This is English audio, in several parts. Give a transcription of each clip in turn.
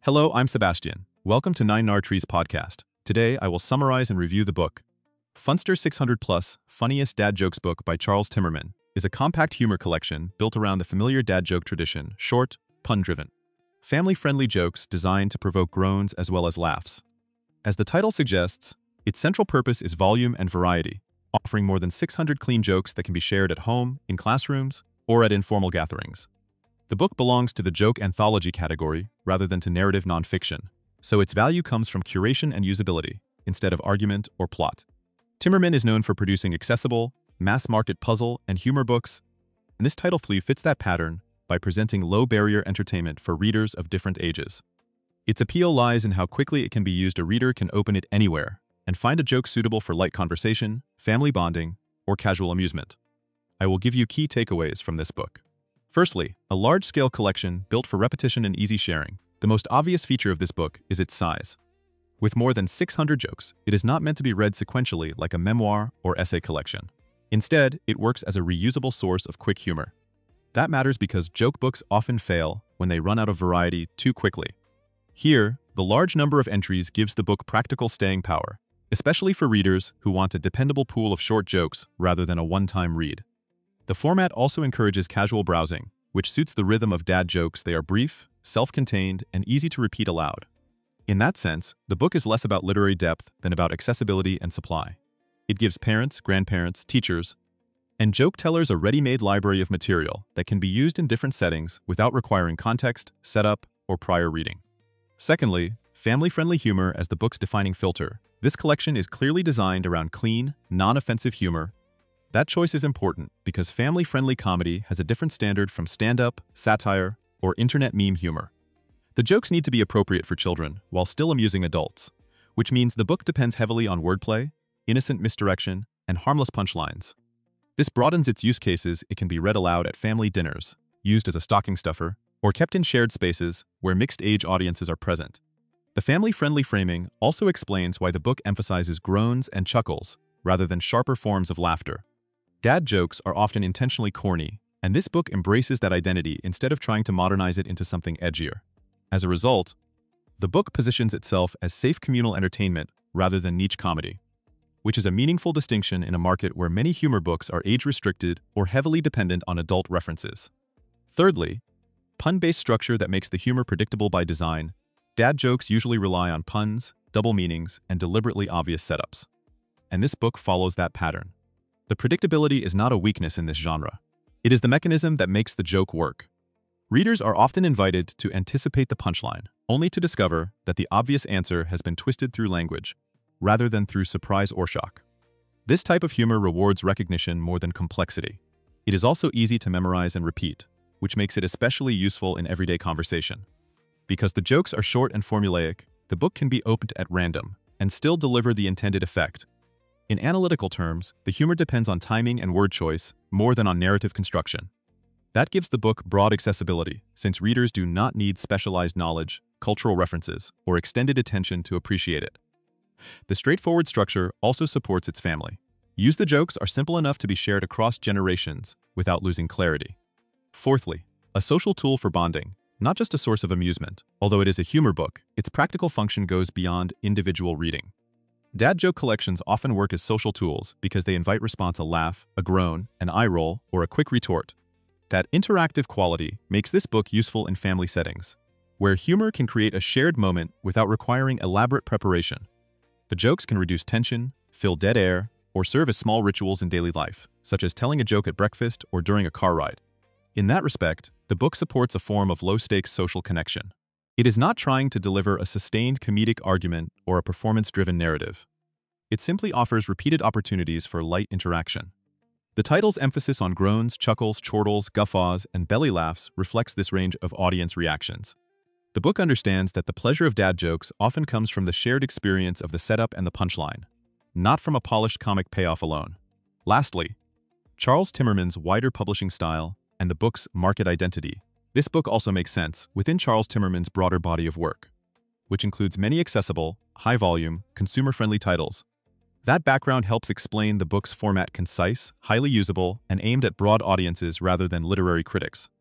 Hello, I'm Sebastian. Welcome to Nine Nar Trees podcast. Today, I will summarize and review the book. Funster 600 Plus, Funniest Dad Jokes Book by Charles Timmerman is a compact humor collection built around the familiar dad joke tradition, short, pun-driven. Family-friendly jokes designed to provoke groans as well as laughs. As the title suggests, its central purpose is volume and variety, offering more than 600 clean jokes that can be shared at home, in classrooms, or at informal gatherings. The book belongs to the joke anthology category rather than to narrative nonfiction, so its value comes from curation and usability, instead of argument or plot. Timmerman is known for producing accessible, mass-market puzzle and humor books, and this title flea fits that pattern by presenting low-barrier entertainment for readers of different ages. Its appeal lies in how quickly it can be used. A reader can open it anywhere and find a joke suitable for light conversation, family bonding, or casual amusement. I will give you key takeaways from this book. Firstly, a large-scale collection built for repetition and easy sharing. The most obvious feature of this book is its size. With more than 600 jokes, it is not meant to be read sequentially like a memoir or essay collection. Instead, it works as a reusable source of quick humor. That matters because joke books often fail when they run out of variety too quickly. Here, the large number of entries gives the book practical staying power, especially for readers who want a dependable pool of short jokes rather than a one-time read. The format also encourages casual browsing, which suits the rhythm of dad jokes. They are brief, self-contained, and easy to repeat aloud. In that sense, the book is less about literary depth than about accessibility and supply. It gives parents, grandparents, teachers, and joke tellers a ready-made library of material that can be used in different settings without requiring context, setup, or prior reading. Secondly, family-friendly humor as the book's defining filter. This collection is clearly designed around clean, non-offensive humor. That choice is important because family-friendly comedy has a different standard from stand-up, satire, or internet meme humor. The jokes need to be appropriate for children while still amusing adults, which means the book depends heavily on wordplay, innocent misdirection, and harmless punchlines. This broadens its use cases. It can be read aloud at family dinners, used as a stocking stuffer, or kept in shared spaces where mixed-age audiences are present. The family-friendly framing also explains why the book emphasizes groans and chuckles rather than sharper forms of laughter. Dad jokes are often intentionally corny, and this book embraces that identity instead of trying to modernize it into something edgier. As a result, the book positions itself as safe communal entertainment rather than niche comedy, which is a meaningful distinction in a market where many humor books are age-restricted or heavily dependent on adult references. Thirdly, pun-based structure that makes the humor predictable by design. Dad jokes usually rely on puns, double meanings, and deliberately obvious setups. And this book follows that pattern. The predictability is not a weakness in this genre. It is the mechanism that makes the joke work. Readers are often invited to anticipate the punchline, only to discover that the obvious answer has been twisted through language, rather than through surprise or shock. This type of humor rewards recognition more than complexity. It is also easy to memorize and repeat, which makes it especially useful in everyday conversation. Because the jokes are short and formulaic, the book can be opened at random and still deliver the intended effect. In analytical terms, the humor depends on timing and word choice more than on narrative construction. That gives the book broad accessibility, since readers do not need specialized knowledge, cultural references, or extended attention to appreciate it. The straightforward structure also supports its family. Use the jokes are simple enough to be shared across generations without losing clarity. Fourthly, a social tool for bonding, not just a source of amusement. Although it is a humor book, its practical function goes beyond individual reading. Dad joke collections often work as social tools because they invite response: a laugh, a groan, an eye roll, or a quick retort. That interactive quality makes this book useful in family settings, where humor can create a shared moment without requiring elaborate preparation. The jokes can reduce tension, fill dead air, or serve as small rituals in daily life, such as telling a joke at breakfast or during a car ride. In that respect, the book supports a form of low-stakes social connection. It is not trying to deliver a sustained comedic argument or a performance-driven narrative. It simply offers repeated opportunities for light interaction. The title's emphasis on groans, chuckles, chortles, guffaws, and belly laughs reflects this range of audience reactions. The book understands that the pleasure of dad jokes often comes from the shared experience of the setup and the punchline, not from a polished comic payoff alone. Lastly, Charles Timmerman's wider publishing style and the book's market identity. This book also makes sense within Charles Timmerman's broader body of work, which includes many accessible, high-volume, consumer-friendly titles. That background helps explain the book's format: concise, highly usable, and aimed at broad audiences rather than literary critics.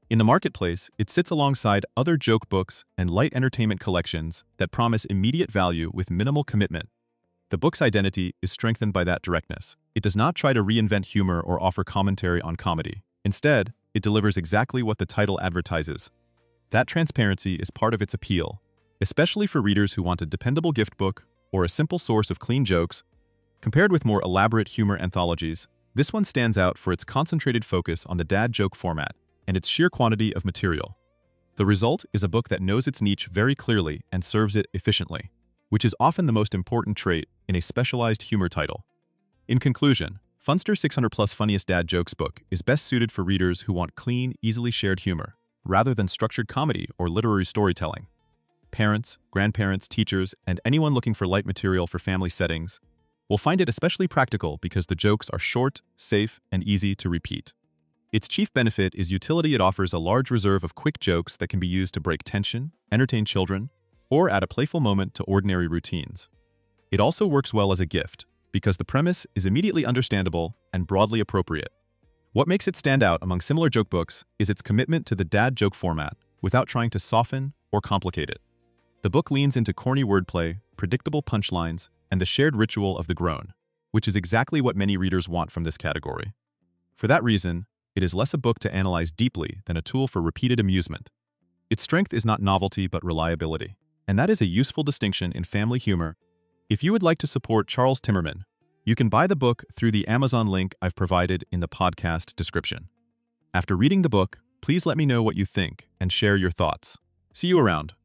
In the marketplace, it sits alongside other joke books and light entertainment collections that promise immediate value with minimal commitment. The book's identity is strengthened by that directness. It does not try to reinvent humor or offer commentary on comedy. Instead, it delivers exactly what the title advertises. That transparency is part of its appeal, especially for readers who want a dependable gift book or a simple source of clean jokes. Compared with more elaborate humor anthologies, this one stands out for its concentrated focus on the dad joke format and its sheer quantity of material. The result is a book that knows its niche very clearly and serves it efficiently, which is often the most important trait in a specialized humor title. In conclusion, Funster 600 Plus Funniest Dad Jokes book is best suited for readers who want clean, easily shared humor, rather than structured comedy or literary storytelling. Parents, grandparents, teachers, and anyone looking for light material for family settings will find it especially practical because the jokes are short, safe, and easy to repeat. Its chief benefit is utility. It offers a large reserve of quick jokes that can be used to break tension, entertain children, or add a playful moment to ordinary routines. It also works well as a gift, because the premise is immediately understandable and broadly appropriate. What makes it stand out among similar joke books is its commitment to the dad joke format without trying to soften or complicate it. The book leans into corny wordplay, predictable punchlines, and the shared ritual of the groan, which is exactly what many readers want from this category. For that reason, it is less a book to analyze deeply than a tool for repeated amusement. Its strength is not novelty but reliability, and that is a useful distinction in family humor. If you would like to support Charles Timmerman, you can buy the book through the Amazon link I've provided in the podcast description. After reading the book, please let me know what you think and share your thoughts. See you around.